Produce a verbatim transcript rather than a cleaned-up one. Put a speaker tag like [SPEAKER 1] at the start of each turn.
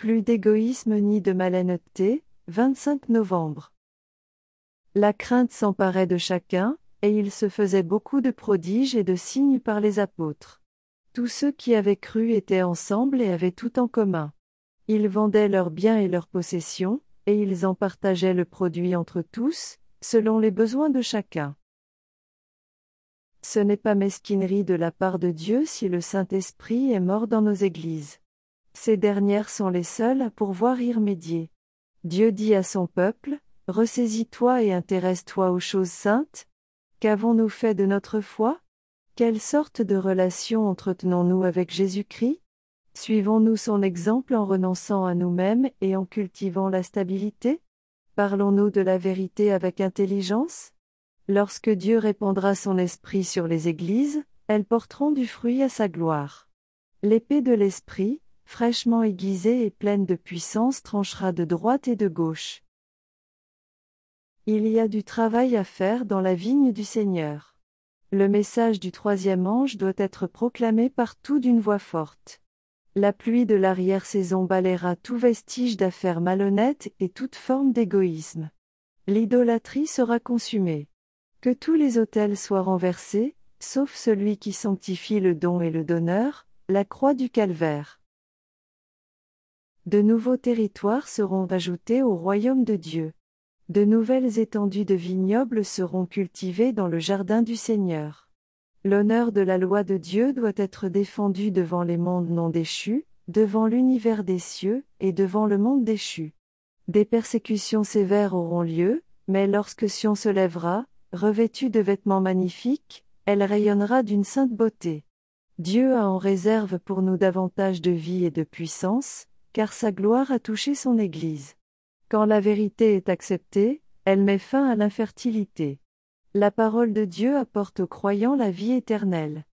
[SPEAKER 1] Plus d'égoïsme ni de malhonnêteté. vingt-cinq novembre. La crainte s'emparait de chacun, et il se faisait beaucoup de prodiges et de signes par les apôtres. Tous ceux qui avaient cru étaient ensemble et avaient tout en commun. Ils vendaient leurs biens et leurs possessions, et ils en partageaient le produit entre tous, selon les besoins de chacun. Ce n'est pas mesquinerie de la part de Dieu si le Saint-Esprit est mort dans nos églises. Ces dernières sont les seules à pouvoir y remédier. Dieu dit à son peuple, « Ressaisis-toi et intéresse-toi aux choses saintes. » Qu'avons-nous fait de notre foi? Quelle sorte de relation entretenons-nous avec Jésus-Christ? Suivons-nous son exemple en renonçant à nous-mêmes et en cultivant la stabilité? Parlons-nous de la vérité avec intelligence? Lorsque Dieu répandra son esprit sur les églises, elles porteront du fruit à sa gloire. L'épée de l'esprit, fraîchement aiguisée et pleine de puissance, tranchera de droite et de gauche. Il y a du travail à faire dans la vigne du Seigneur. Le message du troisième ange doit être proclamé partout d'une voix forte. La pluie de l'arrière-saison balayera tout vestige d'affaires malhonnêtes et toute forme d'égoïsme. L'idolâtrie sera consumée. Que tous les autels soient renversés, sauf celui qui sanctifie le don et le donneur, la croix du calvaire. De nouveaux territoires seront ajoutés au royaume de Dieu. De nouvelles étendues de vignobles seront cultivées dans le jardin du Seigneur. L'honneur de la loi de Dieu doit être défendu devant les mondes non déchus, devant l'univers des cieux, et devant le monde déchu. Des persécutions sévères auront lieu, mais lorsque Sion se lèvera, revêtue de vêtements magnifiques, elle rayonnera d'une sainte beauté. Dieu a en réserve pour nous davantage de vie et de puissance, car sa gloire a touché son Église. Quand la vérité est acceptée, elle met fin à l'infertilité. La parole de Dieu apporte aux croyants la vie éternelle.